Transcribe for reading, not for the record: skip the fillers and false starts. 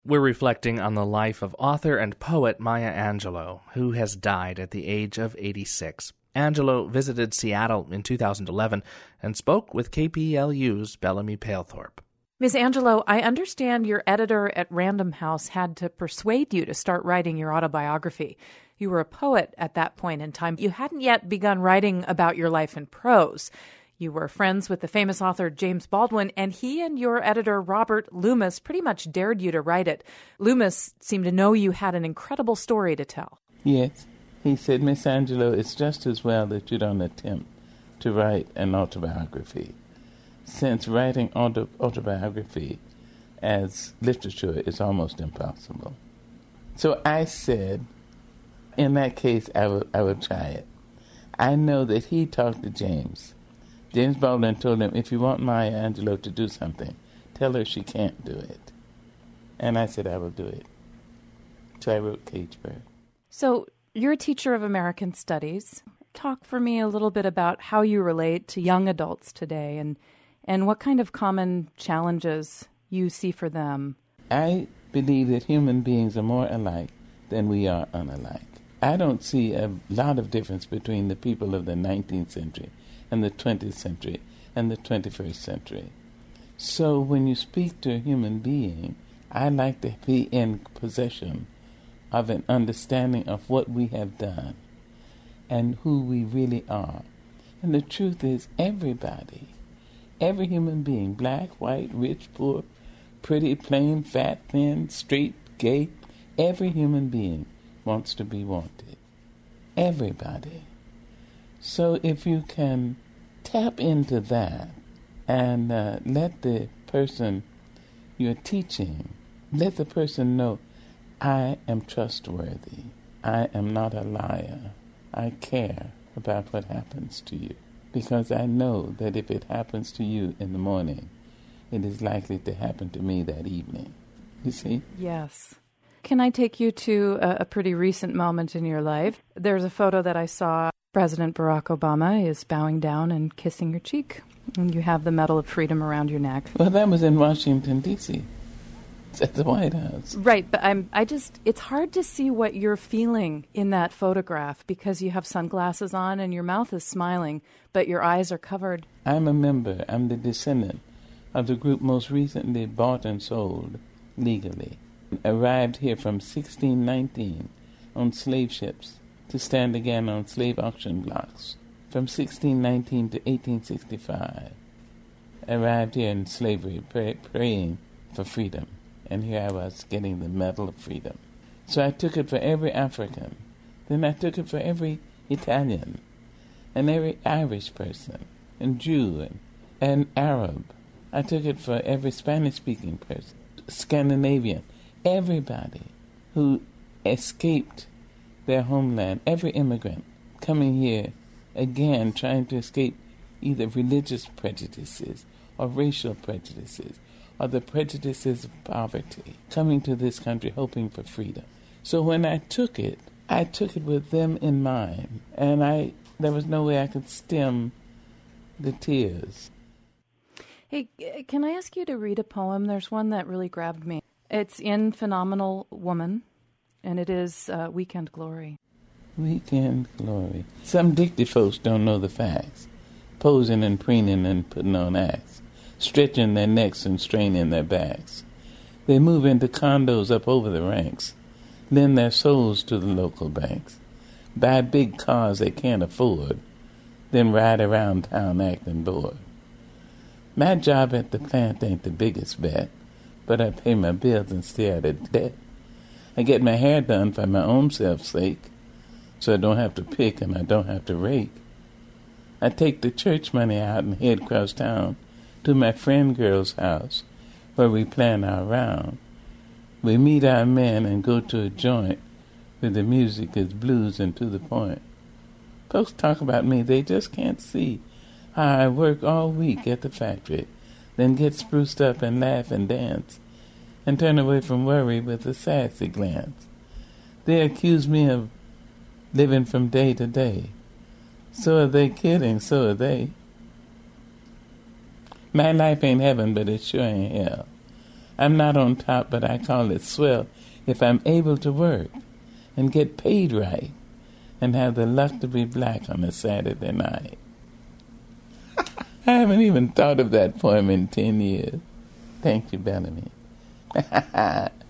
We're reflecting on the life of author and poet Maya Angelou, who has died at the age of 86. Angelou visited Seattle in 2011 and spoke with KPLU's Bellamy Palethorpe. Ms. Angelou, I understand your editor at Random House had to persuade you to start writing your autobiography. You were a poet at that point in time. You hadn't yet begun writing about your life in prose. You were friends with the famous author James Baldwin, and he and your editor Robert Loomis pretty much dared you to write it. Loomis seemed to know you had an incredible story to tell. Yes. He said, Miss Angelou, it's just as well that you don't attempt to write an autobiography, since writing autobiography as literature is almost impossible. So I said, in that case, I would try it. I know that he talked to James. James Baldwin told him, if you want Maya Angelou to do something, tell her she can't do it. And I said, I will do it. So I wrote Cageburg. So you're a teacher of American Studies. Talk for me a little bit about how you relate to young adults today and what kind of common challenges you see for them. I believe that human beings are more alike than we are unalike. I don't see a lot of difference between the people of the 19th century and the 20th century and the 21st century. So when you speak to a human being, I like to be in possession of an understanding of what we have done and who we really are. And the truth is, everybody, every human being, black, white, rich, poor, pretty, plain, fat, thin, straight, gay, every human being wants to be wanted. Everybody. So if you can tap into that and let the person you're teaching, let the person know, I am trustworthy. I am not a liar. I care about what happens to you, because I know that if it happens to you in the morning, it is likely to happen to me that evening. You see? Yes. Can I take you to a pretty recent moment in your life? There's a photo that I saw. President Barack Obama is bowing down and kissing your cheek, and you have the Medal of Freedom around your neck. Well, that was in Washington, D.C. It's at the White House. Right, but it's hard to see what you're feeling in that photograph because you have sunglasses on and your mouth is smiling, but your eyes are covered. I'm a member. I'm the descendant of the group most recently bought and sold legally. Arrived here from 1619 on slave ships to stand again on slave auction blocks. From 1619 to 1865, arrived here in slavery, praying for freedom. And here I was getting the Medal of Freedom. So I took it for every African. Then I took it for every Italian and every Irish person and Jew and Arab. I took it for every Spanish-speaking person, Scandinavian, everybody who escaped their homeland, every immigrant coming here again trying to escape either religious prejudices or racial prejudices or the prejudices of poverty, coming to this country hoping for freedom. So when I took it with them in mind, and there was no way I could stem the tears. Hey, can I ask you to read a poem? There's one that really grabbed me. It's in Phenomenal Woman, and it is Weekend Glory. Weekend Glory. Some dicty folks don't know the facts, posing and preening and putting on acts, stretching their necks and straining their backs. They move into condos up over the ranks, lend their souls to the local banks, buy big cars they can't afford, then ride around town acting bored. My job at the plant ain't the biggest bet, but I pay my bills and stay out of debt. I get my hair done for my own self's sake, so I don't have to pick and I don't have to rake. I take the church money out and head across town to my friend girl's house, where we plan our round. We meet our men and go to a joint where the music is blues and to the point. Folks talk about me, they just can't see how I work all week at the factory, then get spruced up and laugh and dance, and turn away from worry with a sassy glance. They accuse me of living from day to day. So are they kidding, so are they. My life ain't heaven, but it sure ain't hell. I'm not on top, but I call it swell if I'm able to work and get paid right and have the luck to be black on a Saturday night. I haven't even thought of that poem in 10 years. Thank you, Bellamy.